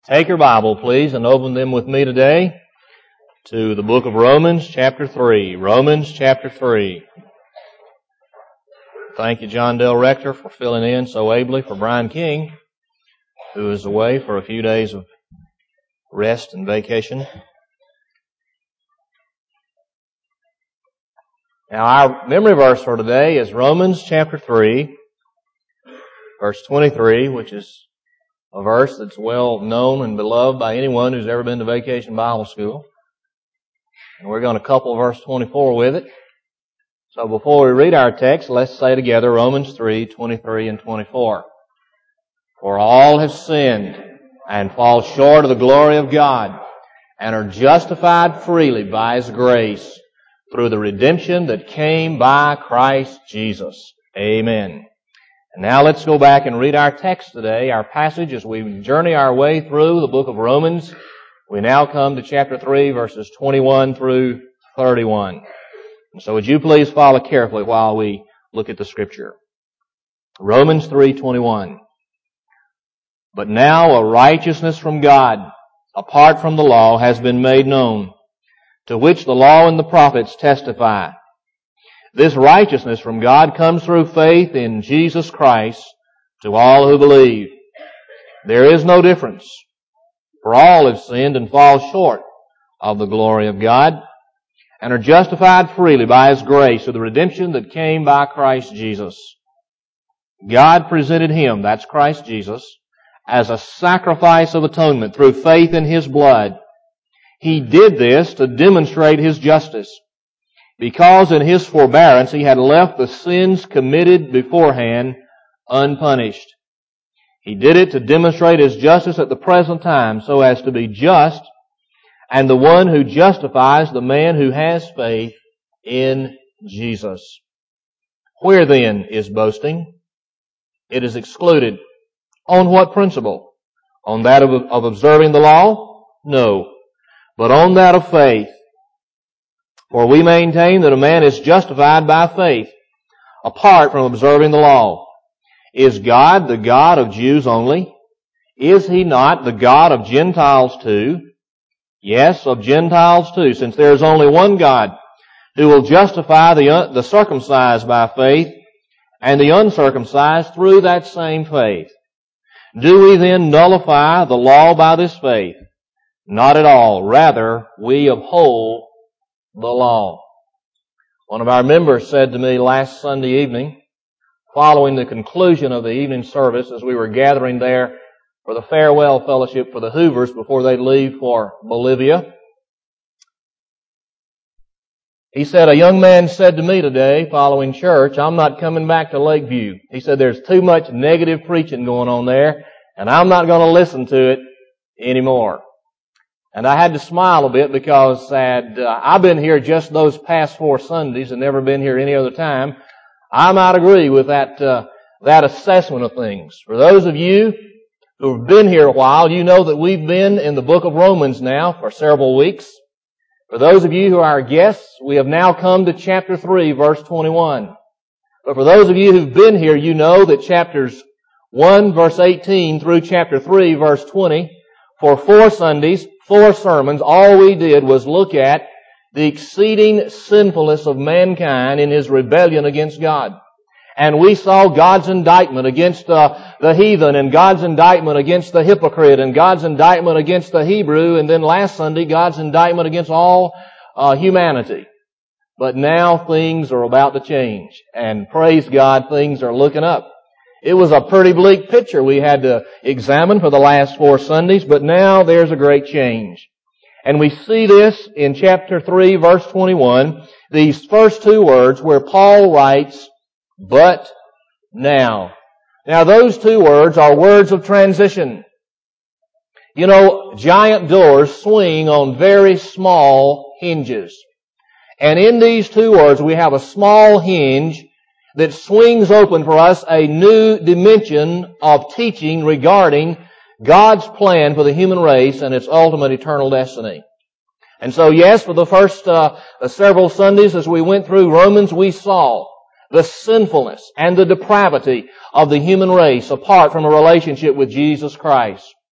Take your Bible, please, and open them with me today to the book of Romans, chapter 3. Romans, chapter 3. Thank you, John Dale Rector, for filling in so ably for Brian King, who is away for a few days of rest and vacation. Now, our memory verse for today is Romans, chapter 3, verse 23, which is a verse that's well known and beloved by anyone who's ever been to Vacation Bible School. And we're going to couple verse 24 with it. So before we read our text, let's say together Romans 3, 23 and 24. For all have sinned and fall short of the glory of God and are justified freely by His grace through the redemption that came by Christ Jesus. Amen. And now let's go back and read our text today, our passage, as we journey our way through the book of Romans. We now come to chapter 3, verses 21 through 31. And so would you please follow carefully while we look at the scripture. Romans 3:21. But now a righteousness from God, apart from the law, has been made known, to which the law and the prophets testify. This righteousness from God comes through faith in Jesus Christ to all who believe. There is no difference, for all have sinned and fall short of the glory of God and are justified freely by His grace through the redemption that came by Christ Jesus. God presented Him, that's Christ Jesus, as a sacrifice of atonement through faith in His blood. He did this to demonstrate His justice, because in His forbearance He had left the sins committed beforehand unpunished. He did it to demonstrate His justice at the present time, so as to be just and the one who justifies the man who has faith in Jesus. Where then is boasting? It is excluded. On what principle? On that of observing the law? No, but on that of faith. For we maintain that a man is justified by faith, apart from observing the law. Is God the God of Jews only? Is He not the God of Gentiles too? Yes, of Gentiles too, since there is only one God, who will justify the circumcised by faith, and the uncircumcised through that same faith. Do we then nullify the law by this faith? Not at all. Rather, we uphold the law. One of our members said to me last Sunday evening, following the conclusion of the evening service, as we were gathering there for the farewell fellowship for the Hoovers before they leave for Bolivia, he said, a young man said to me today, following church, I'm not coming back to Lakeview. He said, there's too much negative preaching going on there, and I'm not going to listen to it anymore. And I had to smile a bit because I've been here just those past 4 Sundays and never been here any other time. I might agree with that assessment of things. For those of you who have been here a while, you know that we've been in the book of Romans now for several weeks. For those of you who are our guests, we have now come to chapter 3, verse 21. But for those of you who've been here, you know that chapters 1, verse 18 through chapter 3, verse 20, for 4 Sundays, 4 sermons, all we did was look at the exceeding sinfulness of mankind in his rebellion against God. And we saw God's indictment against the heathen, and God's indictment against the hypocrite, and God's indictment against the Hebrew, and then last Sunday, God's indictment against all humanity. But now things are about to change. And praise God, things are looking up. It was a pretty bleak picture we had to examine for the last 4 Sundays, but now there's a great change. And we see this in chapter 3, verse 21, these first 2 words where Paul writes, but now. Now those 2 words are words of transition. You know, giant doors swing on very small hinges. And in these 2 words we have a small hinge that swings open for us a new dimension of teaching regarding God's plan for the human race and its ultimate eternal destiny. And so, yes, for the first several Sundays as we went through Romans, we saw the sinfulness and the depravity of the human race apart from a relationship with Jesus Christ.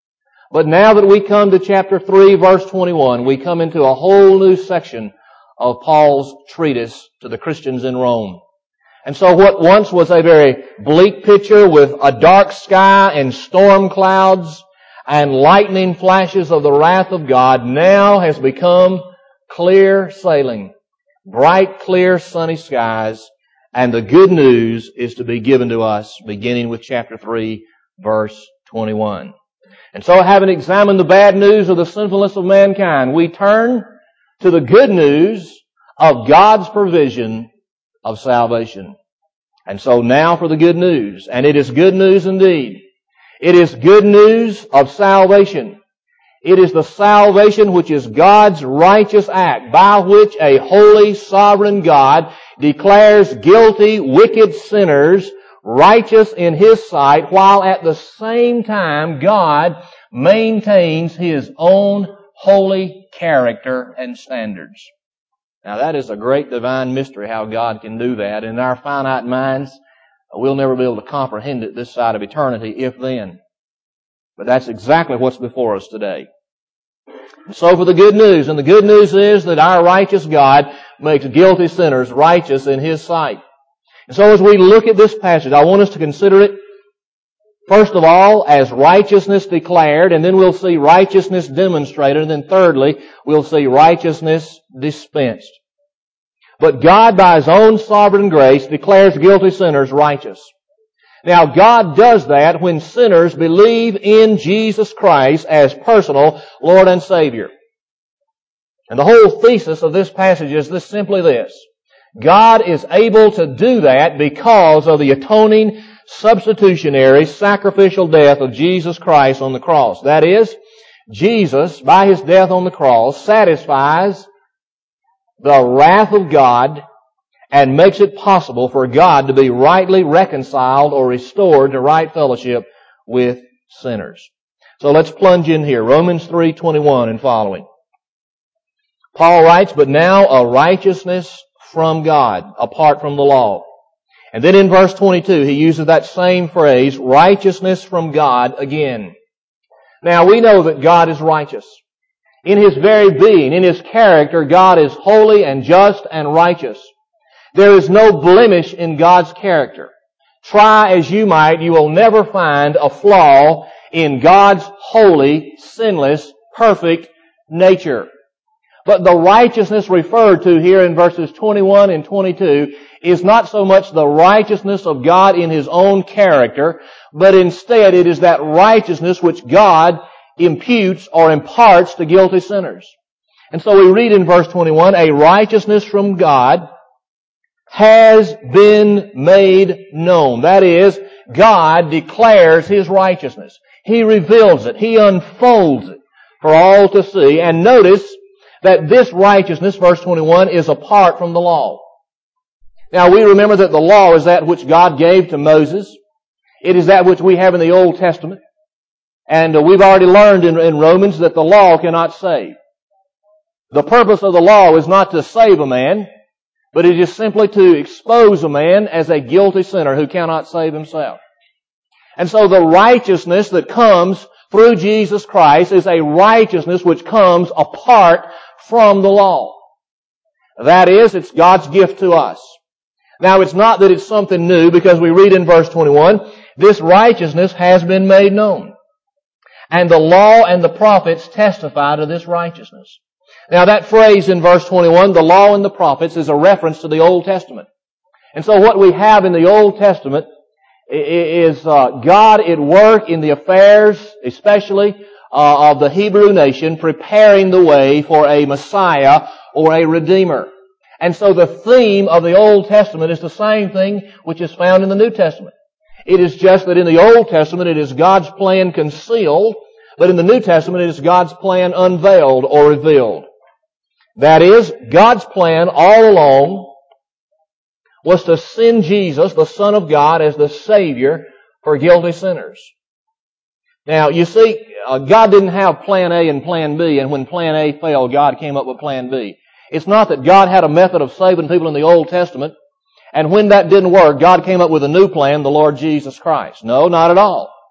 But now that we come to chapter 3, verse 21, we come into a whole new section of Paul's treatise to the Christians in Rome. And so what once was a very bleak picture with a dark sky and storm clouds and lightning flashes of the wrath of God now has become clear sailing, bright, clear, sunny skies, and the good news is to be given to us, beginning with chapter 3, verse 21. And so, having examined the bad news of the sinfulness of mankind, we turn to the good news of God's provision of salvation. And so now for the good news. And it is good news indeed. It is good news of salvation. It is the salvation which is God's righteous act by which a holy, sovereign God declares guilty, wicked sinners righteous in His sight, while at the same time God maintains His own holy character and standards. Now that is a great divine mystery how God can do that. In our finite minds, we'll never be able to comprehend it this side of eternity, if then. But that's exactly what's before us today. So for the good news, and the good news is that our righteous God makes guilty sinners righteous in His sight. And so as we look at this passage, I want us to consider it, first of all, as righteousness declared, and then we'll see righteousness demonstrated, and then thirdly, we'll see righteousness dispensed. But God, by His own sovereign grace, declares guilty sinners righteous. Now, God does that when sinners believe in Jesus Christ as personal Lord and Savior. And the whole thesis of this passage is simply this. God is able to do that because of the atoning, substitutionary, sacrificial death of Jesus Christ on the cross. That is, Jesus, by His death on the cross, satisfies the wrath of God and makes it possible for God to be rightly reconciled or restored to right fellowship with sinners. So let's plunge in here. Romans 3:21 and following. Paul writes, "But now a righteousness from God, apart from the law." And then in verse 22, he uses that same phrase, righteousness from God, again. Now we know that God is righteous. In His very being, in His character, God is holy and just and righteous. There is no blemish in God's character. Try as you might, you will never find a flaw in God's holy, sinless, perfect nature. But the righteousness referred to here in verses 21 and 22 is not so much the righteousness of God in His own character, but instead it is that righteousness which God imputes or imparts to guilty sinners. And so we read in verse 21, a righteousness from God has been made known. That is, God declares His righteousness. He reveals it. He unfolds it for all to see. And notice that this righteousness, verse 21, is apart from the law. Now we remember that the law is that which God gave to Moses. It is that which we have in the Old Testament. And we've already learned in Romans that the law cannot save. The purpose of the law is not to save a man, but it is simply to expose a man as a guilty sinner who cannot save himself. And so the righteousness that comes through Jesus Christ is a righteousness which comes apart from the law. That is, it's God's gift to us. Now it's not that it's something new, because we read in verse 21, this righteousness has been made known. And the law and the prophets testify to this righteousness. Now that phrase in verse 21, the law and the prophets, is a reference to the Old Testament. And so what we have in the Old Testament is God at work in the affairs, especially of the Hebrew nation, preparing the way for a Messiah or a Redeemer. And so the theme of the Old Testament is the same thing which is found in the New Testament. It is just that in the Old Testament it is God's plan concealed, but in the New Testament it is God's plan unveiled or revealed. That is, God's plan all along was to send Jesus, the Son of God, as the Savior for guilty sinners. Now, you see, God didn't have plan A and plan B, and when plan A failed, God came up with plan B. It's not that God had a method of saving people in the Old Testament, and when that didn't work, God came up with a new plan, the Lord Jesus Christ. No, not at all.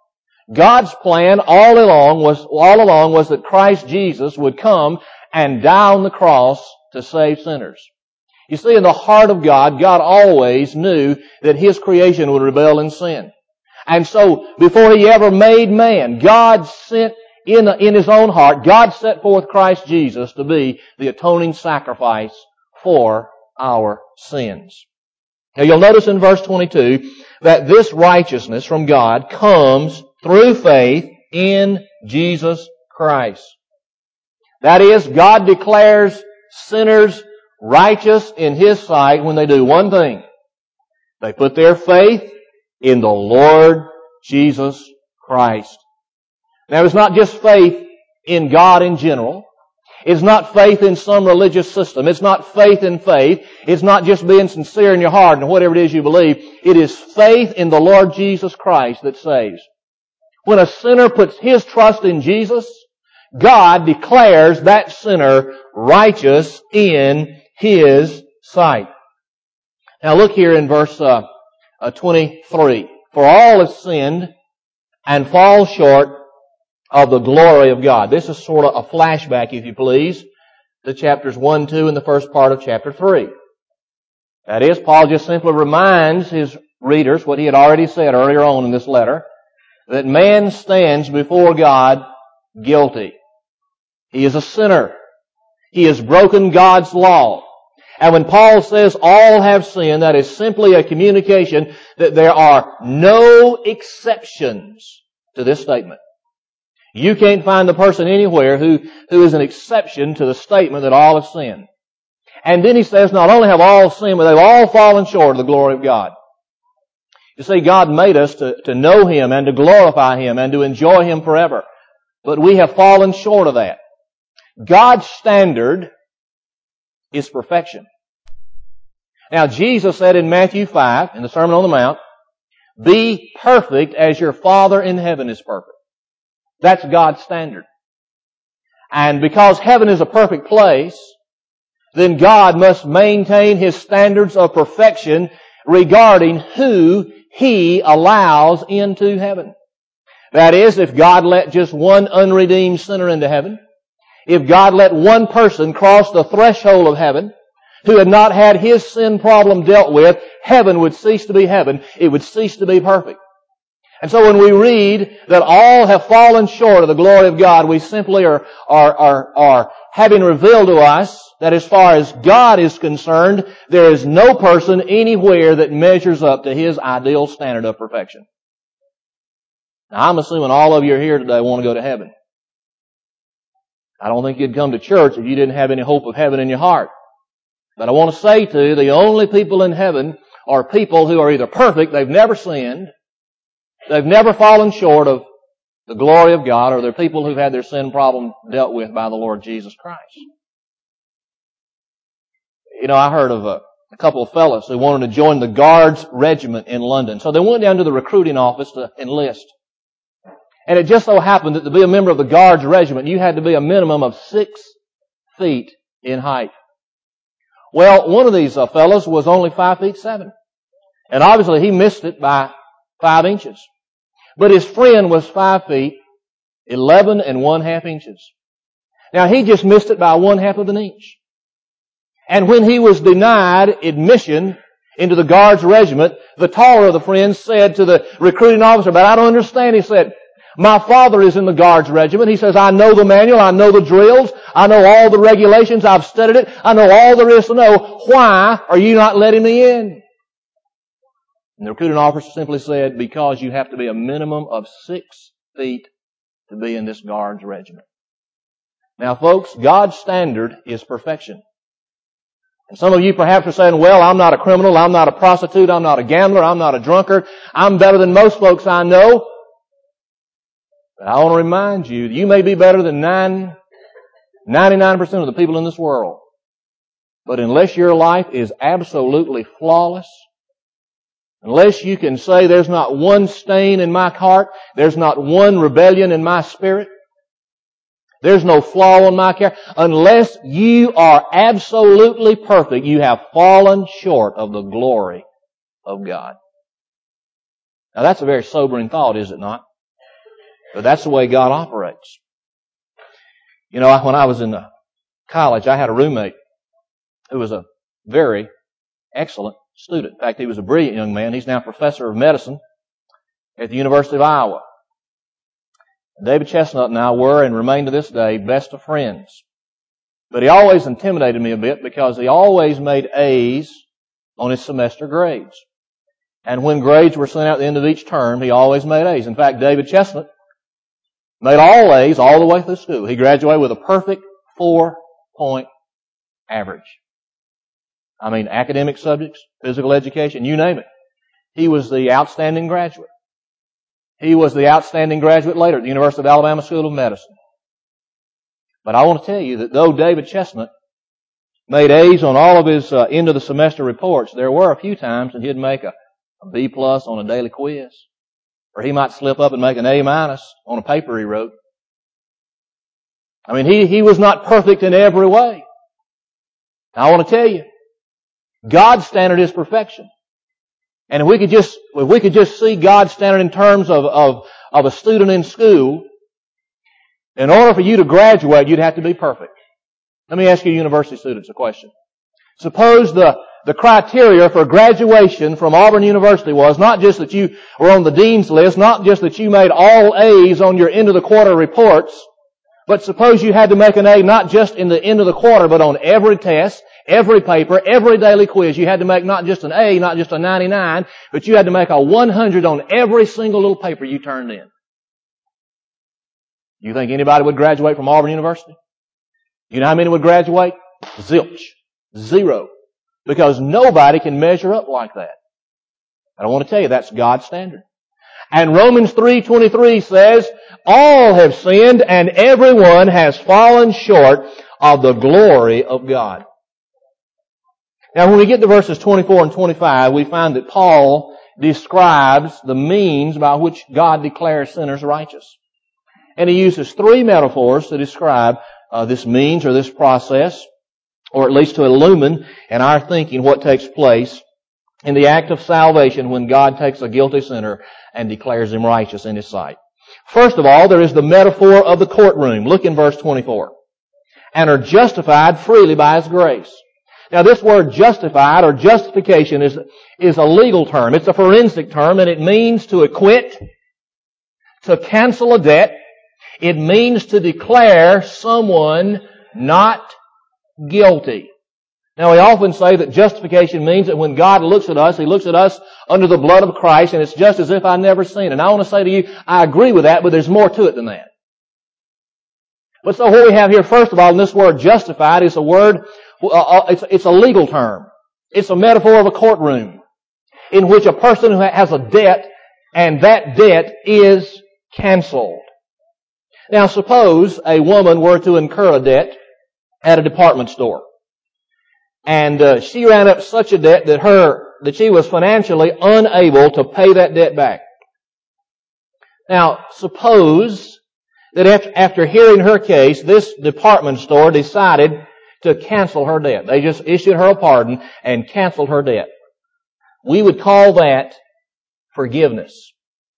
God's plan all along was that Christ Jesus would come and die on the cross to save sinners. You see, in the heart of God, God always knew that His creation would rebel in sin. And so, before He ever made man, God sent in His own heart, God set forth Christ Jesus to be the atoning sacrifice for our sins. Now you'll notice in verse 22 that this righteousness from God comes through faith in Jesus Christ. That is, God declares sinners righteous in His sight when they do one thing. They put their faith in the Lord Jesus Christ. Now it's not just faith in God in general. It's not faith in some religious system. It's not faith in faith. It's not just being sincere in your heart and whatever it is you believe. It is faith in the Lord Jesus Christ that saves. When a sinner puts his trust in Jesus, God declares that sinner righteous in His sight. Now look here in verse 23. For all have sinned and fall short of the glory of God. This is sort of a flashback, if you please, to chapters 1, 2, and the first part of chapter 3. That is, Paul just simply reminds his readers what he had already said earlier on in this letter, that man stands before God guilty. He is a sinner. He has broken God's law. And when Paul says all have sinned, that is simply a communication that there are no exceptions to this statement. You can't find a person anywhere who is an exception to the statement that all have sinned. And then he says not only have all sinned, but they've all fallen short of the glory of God. You see, God made us to know Him and to glorify Him and to enjoy Him forever. But we have fallen short of that. God's standard is perfection. Now, Jesus said in Matthew 5, in the Sermon on the Mount, be perfect as your Father in heaven is perfect. That's God's standard. And because heaven is a perfect place, then God must maintain His standards of perfection regarding who He allows into heaven. That is, if God let just one unredeemed sinner into heaven, if God let one person cross the threshold of heaven who had not had his sin problem dealt with, heaven would cease to be heaven. It would cease to be perfect. And so when we read that all have fallen short of the glory of God, we simply are having revealed to us that as far as God is concerned, there is no person anywhere that measures up to His ideal standard of perfection. Now, I'm assuming all of you are here today want to go to heaven. I don't think you'd come to church if you didn't have any hope of heaven in your heart. But I want to say to you, the only people in heaven are people who are either perfect, they've never sinned, they've never fallen short of the glory of God, or they're people who've had their sin problem dealt with by the Lord Jesus Christ. You know, I heard of a couple of fellows who wanted to join the Guards Regiment in London. So they went down to the recruiting office to enlist. And it just so happened that to be a member of the Guards Regiment, you had to be a minimum of 6 feet in height. Well, one of these fellows was only 5 feet 7. And obviously he missed it by 5 inches. But his friend was 5 feet 11 1/2 inches. Now he just missed it by 1/2 of an inch. And when he was denied admission into the Guards Regiment, the taller of the friends said to the recruiting officer, but I don't understand. He said, my father is in the Guards Regiment. He says, I know the manual, I know the drills, I know all the regulations, I've studied it, I know all there is to know. Why are you not letting me in? And the recruiting officer simply said, because you have to be a minimum of 6 feet to be in this Guards Regiment. Now folks, God's standard is perfection. And some of you perhaps are saying, well, I'm not a criminal, I'm not a prostitute, I'm not a gambler, I'm not a drunkard, I'm better than most folks I know. But I want to remind you, you may be better than 99% of the people in this world. But unless your life is absolutely flawless, unless you can say there's not one stain in my heart, there's not one rebellion in my spirit, there's no flaw in my character, unless you are absolutely perfect, you have fallen short of the glory of God. Now that's a very sobering thought, is it not? But that's the way God operates. You know, when I was in college, I had a roommate who was a very excellent student. In fact, he was a brilliant young man. He's now professor of medicine at the University of Iowa. David Chestnut and I were and remain to this day best of friends. But he always intimidated me a bit because he always made A's on his semester grades. And when grades were sent out at the end of each term, he always made A's. In fact, David Chestnut made all A's all the way through school. He graduated with a perfect 4-point average. I mean, academic subjects, physical education, you name it. He was the outstanding graduate. He was the outstanding graduate later at the University of Alabama School of Medicine. But I want to tell you that though David Chestnut made A's on all of his end of the semester reports, there were a few times that he'd make a B plus on a daily quiz. Or he might slip up and make an A minus on a paper he wrote. I mean, he was not perfect in every way. I want to tell you, God's standard is perfection. And if we could just see God's standard in terms of a student in school, in order for you to graduate, you'd have to be perfect. Let me ask you university students a question. Suppose the criteria for graduation from Auburn University was not just that you were on the dean's list, not just that you made all A's on your end of the quarter reports, but suppose you had to make an A not just in the end of the quarter, but on every test, every paper, every daily quiz. You had to make not just an A, not just a 99, but you had to make a 100 on every single little paper you turned in. You think anybody would graduate from Auburn University? You know how many would graduate? Zilch. Zero. Because nobody can measure up like that. And I want to tell you, that's God's standard. And Romans 3:23 says, all have sinned and everyone has fallen short of the glory of God. Now when we get to verses 24 and 25, we find that Paul describes the means by which God declares sinners righteous. And he uses three metaphors to describe this means or this process, or at least to illumine in our thinking what takes place in the act of salvation when God takes a guilty sinner and declares him righteous in His sight. First of all, there is the metaphor of the courtroom. Look in verse 24. And are justified freely by His grace. Now this word justified or justification is a legal term. It's a forensic term, and it means to acquit, to cancel a debt. It means to declare someone not guilty. Now we often say that justification means that when God looks at us, He looks at us under the blood of Christ, and it's just as if I'd never sinned. And I want to say to you, I agree with that, but there's more to it than that. But so what we have here, first of all, in this word justified, is a word, it's a legal term. It's a metaphor of a courtroom in which a person who has a debt, and that debt is canceled. Now suppose a woman were to incur a debt at a department store. And she ran up such a debt that she was financially unable to pay that debt back. Now suppose that after hearing her case, this department store decided to cancel her debt. They just issued her a pardon and canceled her debt. We would call that forgiveness.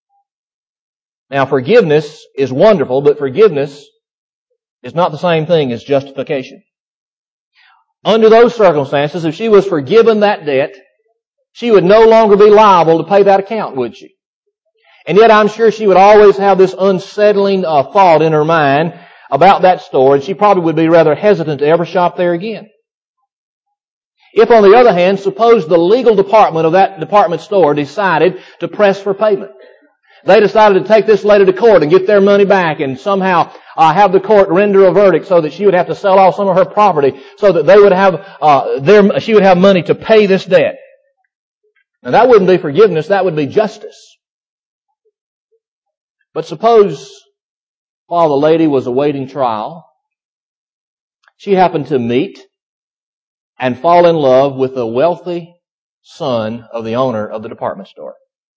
Now forgiveness is wonderful, but forgiveness is not the same thing as justification. Under those circumstances, if she was forgiven that debt, she would no longer be liable to pay that account, would she? And yet I'm sure she would always have this unsettling thought in her mind about that store, and she probably would be rather hesitant to ever shop there again. If, on the other hand, suppose the legal department of that department store decided to press for payment. They decided to take this lady to court and get their money back and somehow have the court render a verdict so that she would have to sell off some of her property so that they would have she would have money to pay this debt. Now that wouldn't be forgiveness, that would be justice. But suppose while the lady was awaiting trial, she happened to meet and fall in love with the wealthy son of the owner of the department store.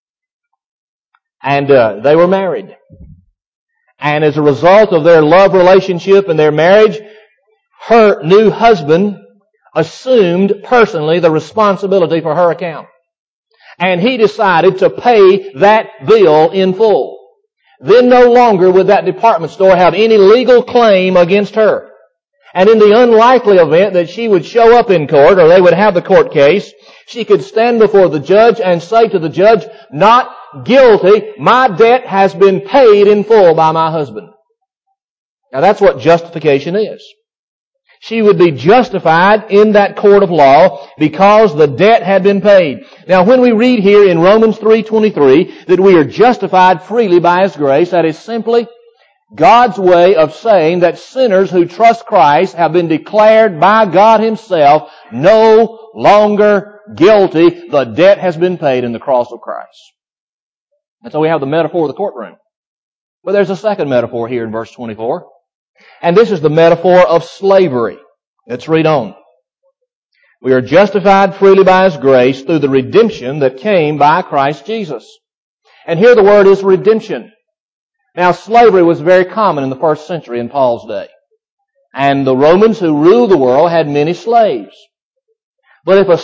And they were married. And as a result of their love relationship and their marriage, her new husband assumed personally the responsibility for her account. And he decided to pay that bill in full. then no longer would that department store have any legal claim against her. And in the unlikely event that she would show up in court, or they would have the court case, she could stand before the judge and say to the judge, "Not guilty, my debt has been paid in full by my husband." Now that's what justification is. She would be justified in that court of law because the debt had been paid. Now when we read here in Romans 3:23 that we are justified freely by His grace, that is simply God's way of saying that sinners who trust Christ have been declared by God Himself no longer guilty. The debt has been paid in the cross of Christ. And so we have the metaphor of the courtroom. But there's a second metaphor here in verse 24. And this is the metaphor of slavery. Let's read on. We are justified freely by His grace through the redemption that came by Christ Jesus. And here the word is redemption. Now slavery was very common in the first century in Paul's day. And the Romans who ruled the world had many slaves. But if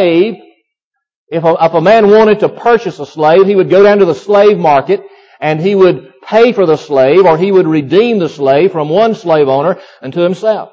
a man wanted to purchase a slave, he would go down to the slave market and he would pay for the slave, or he would redeem the slave from one slave owner unto himself.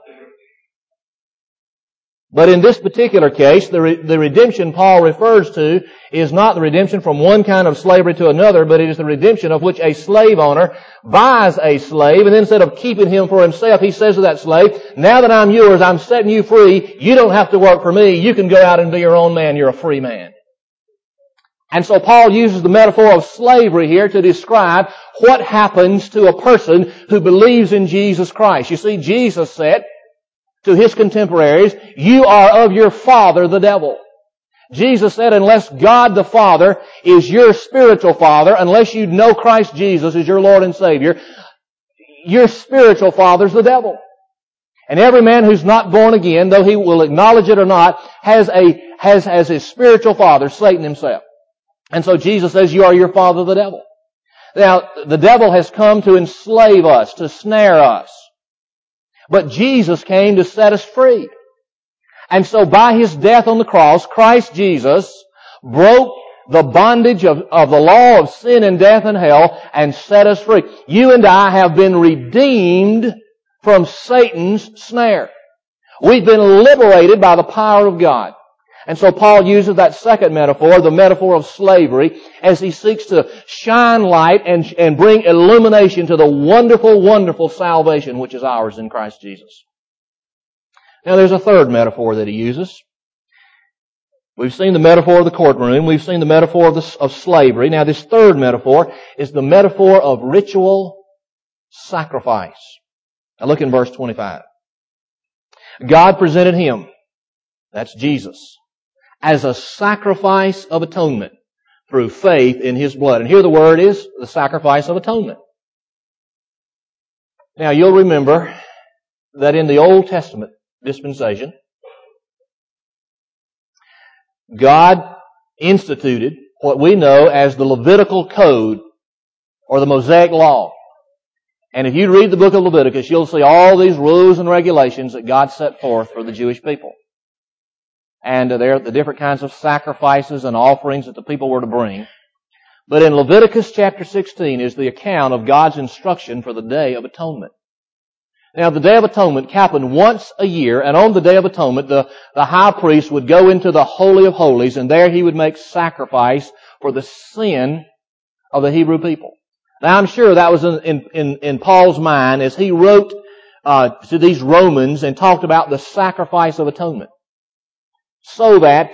But in this particular case, the redemption Paul refers to is not the redemption from one kind of slavery to another, but it is the redemption of which a slave owner buys a slave, and instead of keeping him for himself, he says to that slave, "Now that I'm yours, I'm setting you free. You don't have to work for me. You can go out and be your own man. You're a free man." And so Paul uses the metaphor of slavery here to describe what happens to a person who believes in Jesus Christ. You see, Jesus said to His contemporaries, "You are of your father, the devil." Jesus said, unless God the Father is your spiritual father, unless you know Christ Jesus as your Lord and Savior, your spiritual father's the devil. And every man who's not born again, though he will acknowledge it or not, has his spiritual father, Satan himself. And so Jesus says, "You are your father, the devil." Now, the devil has come to enslave us, to snare us. But Jesus came to set us free. And so by His death on the cross, Christ Jesus broke the bondage of the law of sin and death and hell and set us free. You and I have been redeemed from Satan's snare. We've been liberated by the power of God. And so Paul uses that second metaphor, the metaphor of slavery, as he seeks to shine light and bring illumination to the wonderful, wonderful salvation which is ours in Christ Jesus. Now there's a third metaphor that he uses. We've seen the metaphor of the courtroom. We've seen the metaphor of slavery. Now this third metaphor is the metaphor of ritual sacrifice. Now look in verse 25. God presented Him, that's Jesus, as a sacrifice of atonement through faith in His blood. And here the word is the sacrifice of atonement. Now you'll remember that in the Old Testament dispensation, God instituted what we know as the Levitical Code or the Mosaic Law. And if you read the book of Leviticus, you'll see all these rules and regulations that God set forth for the Jewish people. And there are the different kinds of sacrifices and offerings that the people were to bring. But in Leviticus chapter 16 is the account of God's instruction for the Day of Atonement. Now the Day of Atonement happened once a year, and on the Day of Atonement the high priest would go into the Holy of Holies, and there he would make sacrifice for the sin of the Hebrew people. Now I'm sure that was in Paul's mind as he wrote to these Romans and talked about the sacrifice of atonement. So that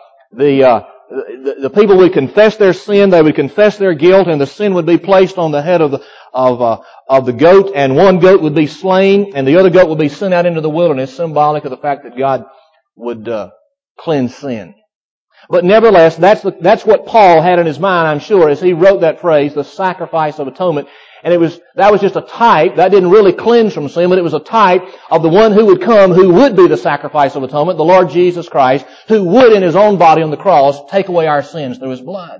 the people would confess their sin, they would confess their guilt, and the sin would be placed on the head of the goat, and one goat would be slain, and the other goat would be sent out into the wilderness, symbolic of the fact that God would cleanse sin. But nevertheless, that's what Paul had in his mind, I'm sure, as he wrote that phrase, the sacrifice of atonement. And that was just a type. That didn't really cleanse from sin, but it was a type of the one who would come, who would be the sacrifice of atonement, the Lord Jesus Christ, who would in His own body on the cross take away our sins through His blood.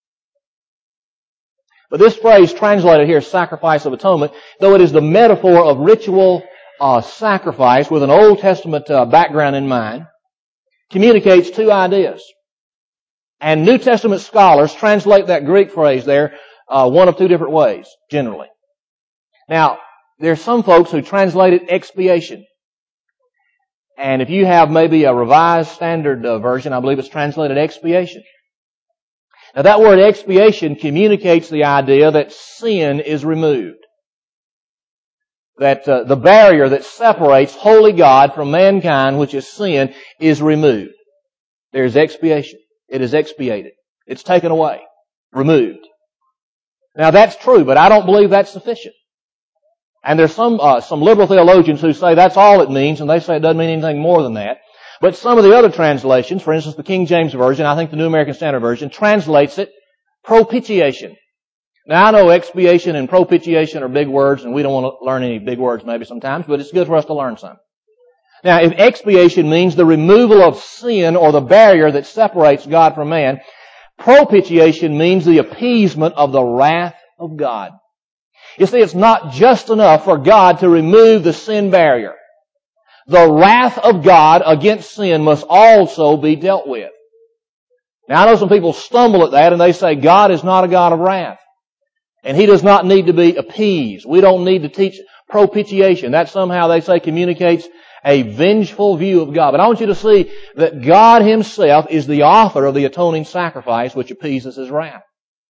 But this phrase translated here, sacrifice of atonement, though it is the metaphor of ritual sacrifice with an Old Testament background in mind, communicates two ideas. And New Testament scholars translate that Greek phrase there one of two different ways, generally. Now, there's some folks who translate it expiation. And if you have maybe a Revised Standard Version, I believe it's translated expiation. Now that word expiation communicates the idea that sin is removed. That the barrier that separates holy God from mankind, which is sin, is removed. There's expiation. It is expiated. It's taken away. Removed. Now that's true, but I don't believe that's sufficient. And there's some liberal theologians who say that's all it means, and they say it doesn't mean anything more than that. But some of the other translations, for instance the King James Version, I think the New American Standard Version, translates it propitiation. Now I know expiation and propitiation are big words, and we don't want to learn any big words maybe sometimes, but it's good for us to learn some. Now if expiation means the removal of sin or the barrier that separates God from man, propitiation means the appeasement of the wrath of God. You see, it's not just enough for God to remove the sin barrier. The wrath of God against sin must also be dealt with. Now I know some people stumble at that and they say God is not a God of wrath. And He does not need to be appeased. We don't need to teach propitiation. That somehow, they say, communicates a vengeful view of God. But I want you to see that God Himself is the author of the atoning sacrifice which appeases His wrath.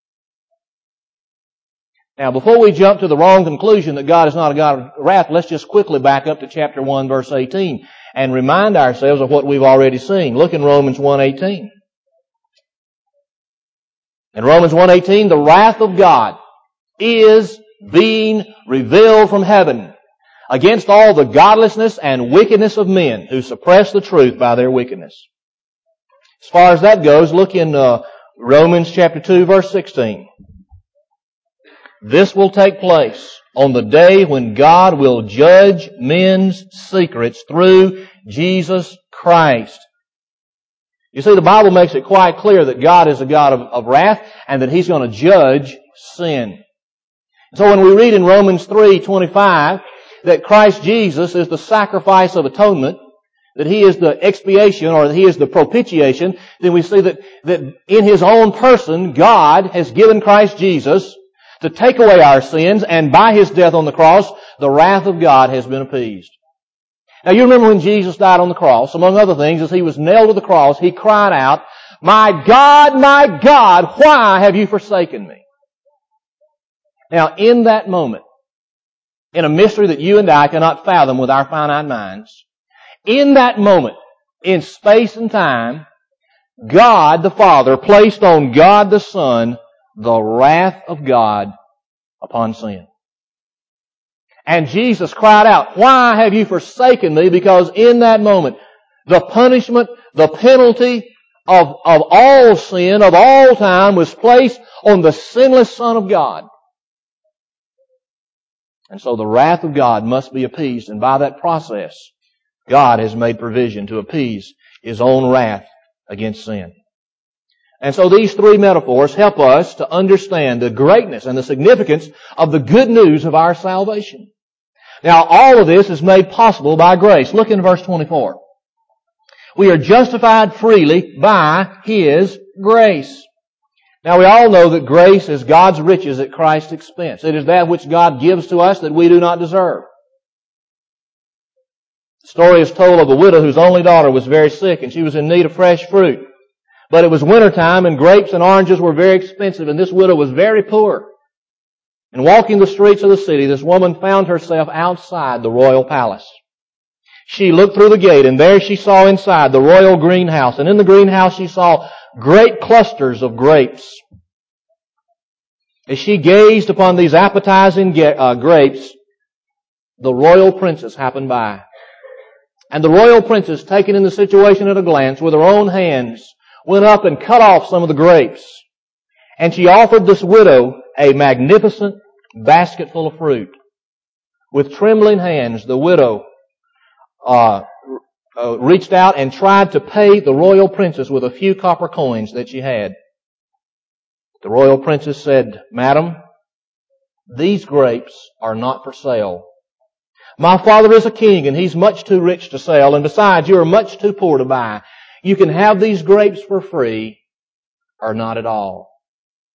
Now, before we jump to the wrong conclusion that God is not a God of wrath, let's just quickly back up to chapter 1, verse 18 and remind ourselves of what we've already seen. Look in Romans 1:18. In Romans 1:18, the wrath of God is being revealed from heaven against all the godlessness and wickedness of men who suppress the truth by their wickedness. As far as that goes, look in Romans chapter 2, verse 16. This will take place on the day when God will judge men's secrets through Jesus Christ. You see, the Bible makes it quite clear that God is a God of wrath and that He's going to judge sin. So when we read in Romans 3:25 that Christ Jesus is the sacrifice of atonement, that He is the expiation or that He is the propitiation, then we see that in His own person, God has given Christ Jesus to take away our sins, and by His death on the cross, the wrath of God has been appeased. Now you remember when Jesus died on the cross, among other things, as He was nailed to the cross, He cried out, my God, why have you forsaken me? Now in that moment, in a mystery that you and I cannot fathom with our finite minds, in that moment, in space and time, God the Father placed on God the Son the wrath of God upon sin. And Jesus cried out, why have you forsaken me? Because in that moment, the punishment, the penalty of all sin, of all time, was placed on the sinless Son of God. And so the wrath of God must be appeased, and by that process, God has made provision to appease His own wrath against sin. And so these three metaphors help us to understand the greatness and the significance of the good news of our salvation. Now, all of this is made possible by grace. Look in verse 24. We are justified freely by His grace. Now, we all know that grace is God's riches at Christ's expense. It is that which God gives to us that we do not deserve. The story is told of a widow whose only daughter was very sick and she was in need of fresh fruit. But it was wintertime and grapes and oranges were very expensive and this widow was very poor. And walking the streets of the city, this woman found herself outside the royal palace. She looked through the gate and there she saw inside the royal greenhouse. And in the greenhouse she saw great clusters of grapes. As she gazed upon these appetizing grapes, the royal princess happened by. And the royal princess, taken in the situation at a glance, with her own hands, went up and cut off some of the grapes. And she offered this widow a magnificent basket full of fruit. With trembling hands, the widow reached out and tried to pay the royal princess with a few copper coins that she had. The royal princess said, Madam, these grapes are not for sale. My father is a king and he's much too rich to sell, and besides, you are much too poor to buy. You can have these grapes for free or not at all.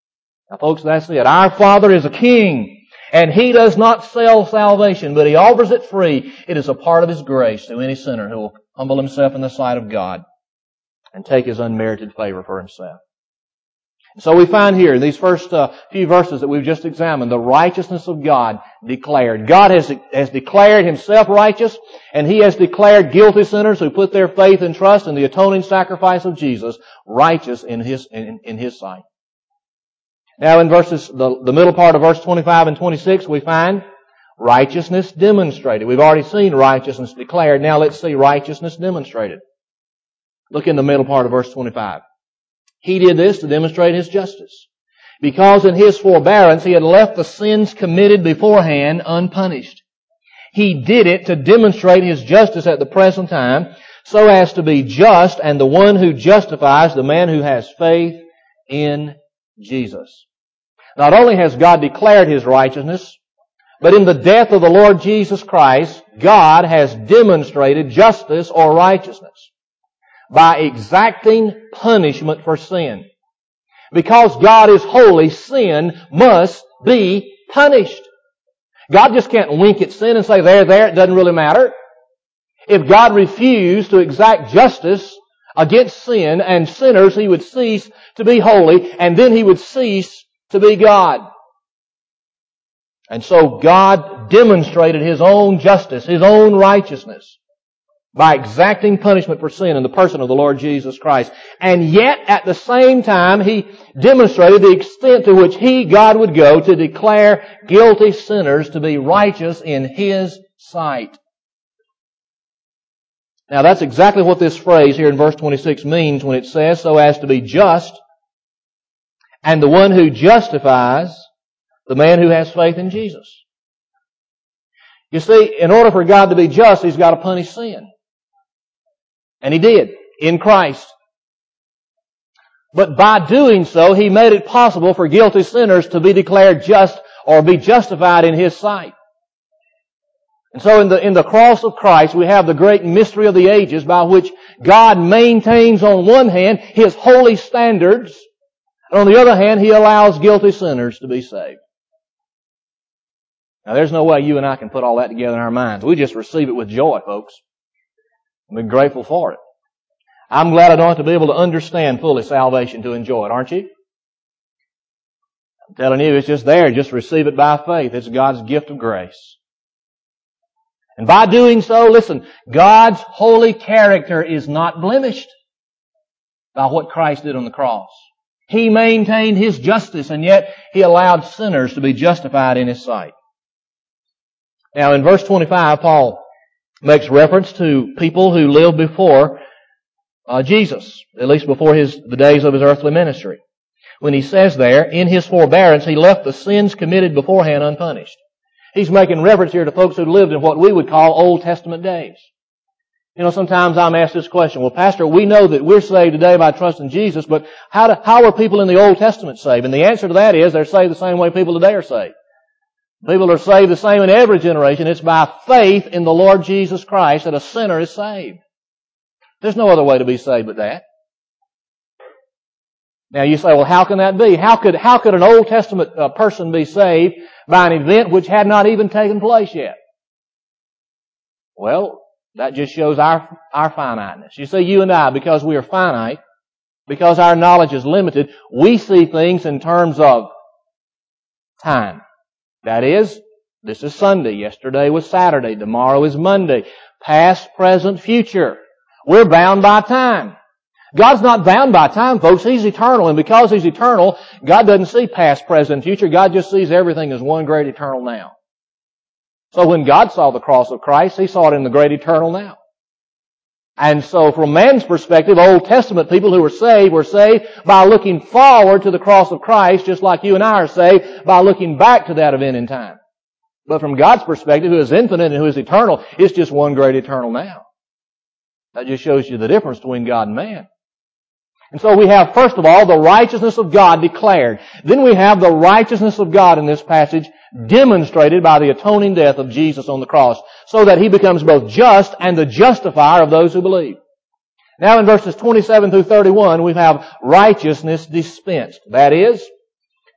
Now folks, that's it. Our Father is a King, and He does not sell salvation, but He offers it free. It is a part of His grace to any sinner who will humble himself in the sight of God and take His unmerited favor for himself. So we find here in these first few verses that we've just examined, the righteousness of God declared. God has declared Himself righteous, and He has declared guilty sinners who put their faith and trust in the atoning sacrifice of Jesus righteous in His sight. Now in the middle part of verse 25 and 26, we find righteousness demonstrated. We've already seen righteousness declared. Now let's see righteousness demonstrated. Look in the middle part of verse 25. He did this to demonstrate His justice, because in His forbearance He had left the sins committed beforehand unpunished. He did it to demonstrate His justice at the present time, so as to be just and the one who justifies the man who has faith in Jesus. Not only has God declared His righteousness, but in the death of the Lord Jesus Christ, God has demonstrated justice or righteousness by exacting punishment for sin. Because God is holy, sin must be punished. God just can't wink at sin and say, there, it doesn't really matter. If God refused to exact justice against sin and sinners, He would cease to be holy, and then He would cease to be God. And so God demonstrated His own justice, His own righteousness, by exacting punishment for sin in the person of the Lord Jesus Christ. And yet, at the same time, He demonstrated the extent to which He, God, would go to declare guilty sinners to be righteous in His sight. Now that's exactly what this phrase here in verse 26 means when it says, so as to be just, and the one who justifies the man who has faith in Jesus. You see, in order for God to be just, He's got to punish sin. And He did, in Christ. But by doing so, He made it possible for guilty sinners to be declared just or be justified in His sight. And so in the cross of Christ, we have the great mystery of the ages by which God maintains on one hand His holy standards, and on the other hand, He allows guilty sinners to be saved. Now there's no way you and I can put all that together in our minds. We just receive it with joy, folks. And we're grateful for it. I'm glad I don't have to be able to understand fully salvation to enjoy it, aren't you? I'm telling you, it's just there. Just receive it by faith. It's God's gift of grace. And by doing so, listen, God's holy character is not blemished by what Christ did on the cross. He maintained His justice, and yet He allowed sinners to be justified in His sight. Now in verse 25, Paul makes reference to people who lived before Jesus, at least before the days of His earthly ministry. When he says there, in His forbearance, He left the sins committed beforehand unpunished. He's making reference here to folks who lived in what we would call Old Testament days. You know, sometimes I'm asked this question, well, Pastor, we know that we're saved today by trusting Jesus, but how were people in the Old Testament saved? And the answer to that is they're saved the same way people today are saved. People are saved the same in every generation. It's by faith in the Lord Jesus Christ that a sinner is saved. There's no other way to be saved but that. Now you say, well, how can that be? How could an Old Testament person be saved by an event which had not even taken place yet? Well, that just shows our finiteness. You see, you and I, because we are finite, because our knowledge is limited, we see things in terms of time. That is, this is Sunday, yesterday was Saturday, tomorrow is Monday. Past, present, future. We're bound by time. God's not bound by time, folks. He's eternal, and because He's eternal, God doesn't see past, present, future. God just sees everything as one great eternal now. So when God saw the cross of Christ, He saw it in the great eternal now. And so from man's perspective, Old Testament people who were saved by looking forward to the cross of Christ, just like you and I are saved by looking back to that event in time. But from God's perspective, who is infinite and who is eternal, it's just one great eternal now. That just shows you the difference between God and man. And so we have, first of all, the righteousness of God declared. Then we have the righteousness of God in this passage demonstrated by the atoning death of Jesus on the cross, so that He becomes both just and the justifier of those who believe. Now in verses 27 through 31, we have righteousness dispensed. That is,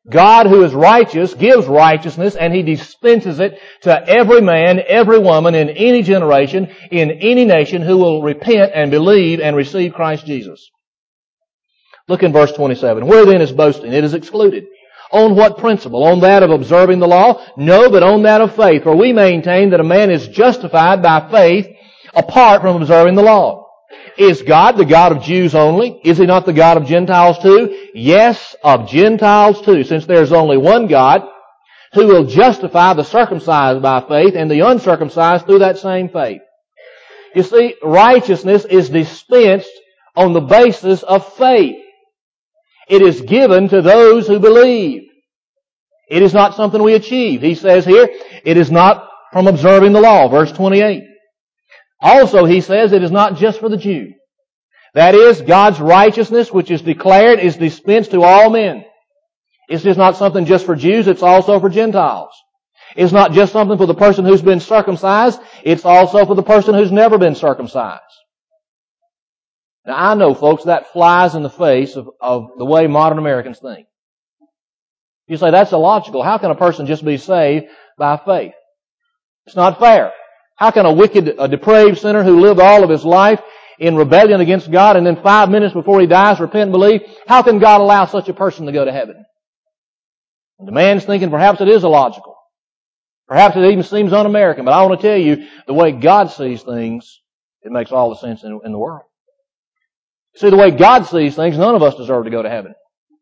God who is righteous gives righteousness, and He dispenses it to every man, every woman in any generation, in any nation who will repent and believe and receive Christ Jesus. Look in verse 27. Where then is boasting? It is excluded. On what principle? On that of observing the law? No, but on that of faith. For we maintain that a man is justified by faith apart from observing the law. Is God the God of Jews only? Is He not the God of Gentiles too? Yes, of Gentiles too, since there is only one God who will justify the circumcised by faith and the uncircumcised through that same faith. You see, righteousness is dispensed on the basis of faith. It is given to those who believe. It is not something we achieve. He says here, it is not from observing the law, verse 28. Also, he says it is not just for the Jew. That is, God's righteousness, which is declared, is dispensed to all men. It's just not something just for Jews, it's also for Gentiles. It's not just something for the person who's been circumcised, it's also for the person who's never been circumcised. Now, I know, folks, that flies in the face of the way modern Americans think. You say, that's illogical. How can a person just be saved by faith? It's not fair. How can a depraved sinner who lived all of his life in rebellion against God and then 5 minutes before he dies repent and believe, how can God allow such a person to go to heaven? And the man's thinking perhaps it is illogical. Perhaps it even seems un-American, but I want to tell you, the way God sees things, it makes all the sense in the world. See, the way God sees things, none of us deserve to go to heaven.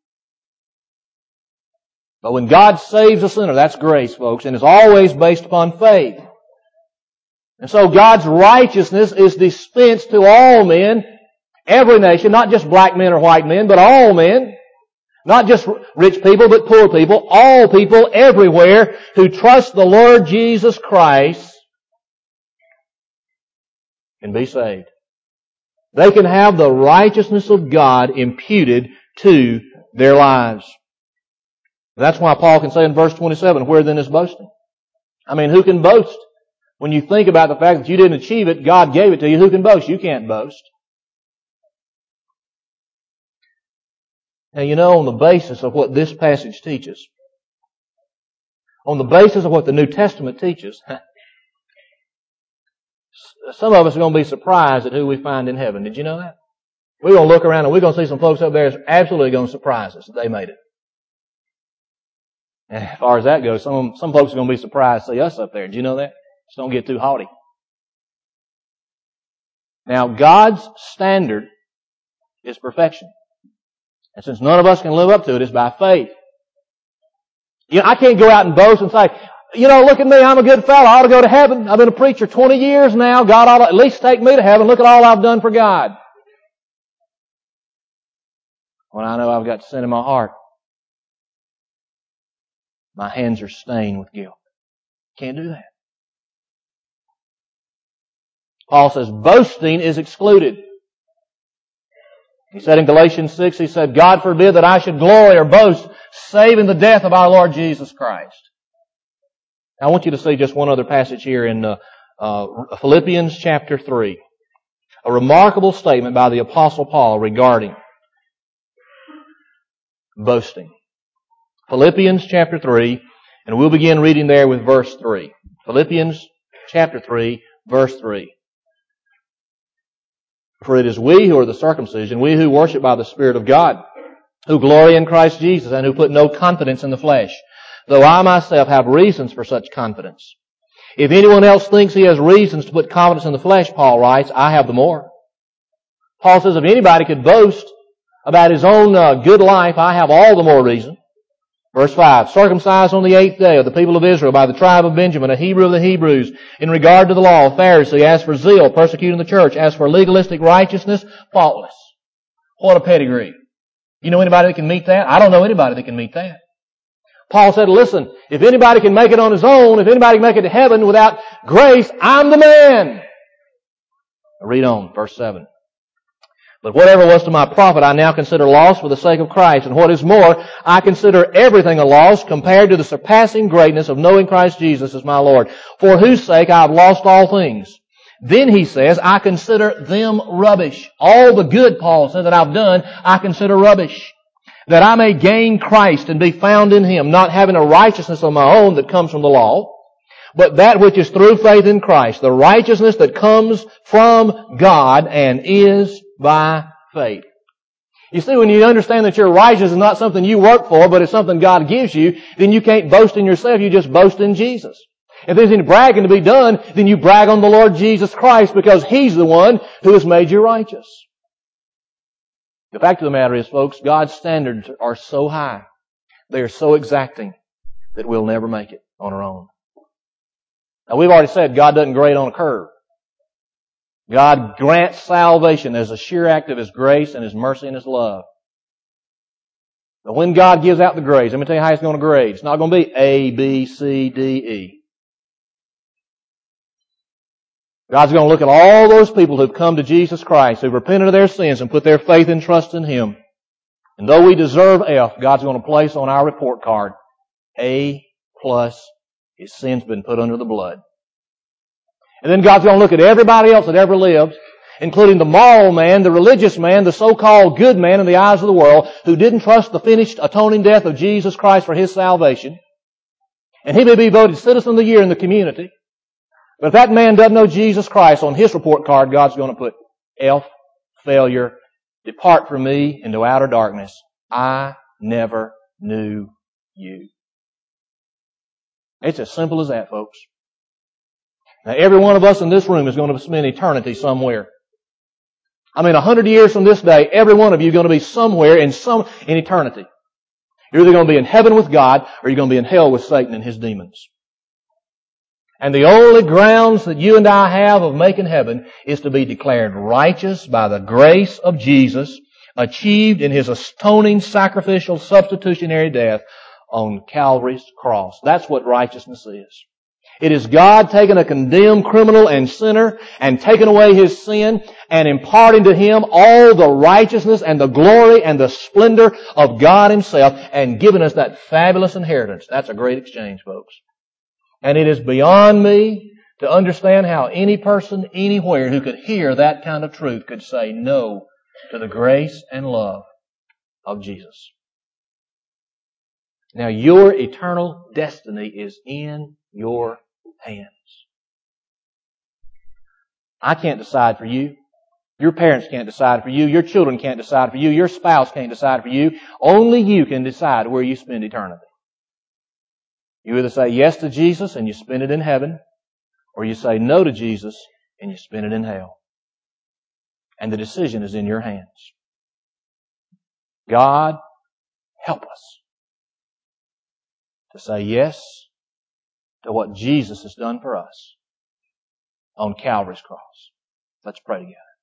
But when God saves a sinner, that's grace, folks, and it's always based upon faith. And so God's righteousness is dispensed to all men, every nation, not just black men or white men, but all men. Not just rich people, but poor people. All people everywhere who trust the Lord Jesus Christ can be saved. They can have the righteousness of God imputed to their lives. That's why Paul can say in verse 27, where then is boasting? I mean, who can boast? When you think about the fact that you didn't achieve it, God gave it to you, who can boast? You can't boast. Now, you know, on the basis of what this passage teaches, on the basis of what the New Testament teaches, some of us are going to be surprised at who we find in heaven. Did you know that? We're going to look around and we're going to see some folks up there that's absolutely going to surprise us that they made it. And as far as that goes, some folks are going to be surprised to see us up there. Did you know that? Just don't get too haughty. Now, God's standard is perfection. And since none of us can live up to it, it's by faith. You know, I can't go out and boast and say, you know, look at me, I'm a good fellow, I ought to go to heaven. I've been a preacher 20 years now, God ought to at least take me to heaven. Look at all I've done for God. When I know I've got sin in my heart, my hands are stained with guilt. Can't do that. Paul says boasting is excluded. He said in Galatians 6, he said, God forbid that I should glory or boast, save in the death of our Lord Jesus Christ. Now, I want you to see just one other passage here in Philippians chapter 3. A remarkable statement by the Apostle Paul regarding boasting. Philippians chapter 3, and we'll begin reading there with verse 3. Philippians chapter 3, verse 3. For it is we who are the circumcision, we who worship by the Spirit of God, who glory in Christ Jesus, and who put no confidence in the flesh, though I myself have reasons for such confidence. If anyone else thinks he has reasons to put confidence in the flesh, Paul writes, I have the more. Paul says if anybody could boast about his own good life, I have all the more reason. Verse 5, circumcised on the 8th day of the people of Israel by the tribe of Benjamin, a Hebrew of the Hebrews, in regard to the law, a Pharisee, as for zeal, persecuting the church, as for legalistic righteousness, faultless. What a pedigree. You know anybody that can meet that? I don't know anybody that can meet that. Paul said, listen, if anybody can make it on his own, if anybody can make it to heaven without grace, I'm the man. Now read on, verse 7. But whatever was to my profit, I now consider loss for the sake of Christ. And what is more, I consider everything a loss compared to the surpassing greatness of knowing Christ Jesus as my Lord, for whose sake I have lost all things. Then he says, I consider them rubbish. All the good, Paul said, that I've done, I consider rubbish. that I may gain Christ and be found in Him, not having a righteousness of my own that comes from the law, but that which is through faith in Christ, the righteousness that comes from God and is by faith. You see, when you understand that your righteousness is not something you work for, but it's something God gives you, then you can't boast in yourself, you just boast in Jesus. If there's any bragging to be done, then you brag on the Lord Jesus Christ because He's the one who has made you righteous. The fact of the matter is, folks, God's standards are so high, they are so exacting, that we'll never make it on our own. Now, we've already said God doesn't grade on a curve. God grants salvation as a sheer act of His grace and His mercy and His love. But when God gives out the grades, let me tell you how He's going to grade. It's not going to be A, B, C, D, E. God's going to look at all those people who've come to Jesus Christ, who've repented of their sins and put their faith and trust in Him. And though we deserve F, God's going to place on our report card, A+, His sin's been put under the blood. And then God's going to look at everybody else that ever lived, including the moral man, the religious man, the so-called good man in the eyes of the world, who didn't trust the finished atoning death of Jesus Christ for his salvation. And he may be voted Citizen of the Year in the community. But if that man doesn't know Jesus Christ, on his report card, God's going to put F, failure, depart from me into outer darkness. I never knew you. It's as simple as that, folks. Now, every one of us in this room is going to spend eternity somewhere. 100 years from this day, every one of you is going to be somewhere in eternity. You're either going to be in heaven with God, or you're going to be in hell with Satan and his demons. And the only grounds that you and I have of making heaven is to be declared righteous by the grace of Jesus, achieved in His atoning, sacrificial, substitutionary death on Calvary's cross. That's what righteousness is. It is God taking a condemned criminal and sinner and taking away his sin and imparting to him all the righteousness and the glory and the splendor of God Himself and giving us that fabulous inheritance. That's a great exchange, folks. And it is beyond me to understand how any person anywhere who could hear that kind of truth could say no to the grace and love of Jesus. Now, your eternal destiny is in your hands. I can't decide for you. Your parents can't decide for you. Your children can't decide for you. Your spouse can't decide for you. Only you can decide where you spend eternity. You either say yes to Jesus and you spend it in heaven, or you say no to Jesus and you spend it in hell. And the decision is in your hands. God, help us to say yes to what Jesus has done for us on Calvary's cross. Let's pray together.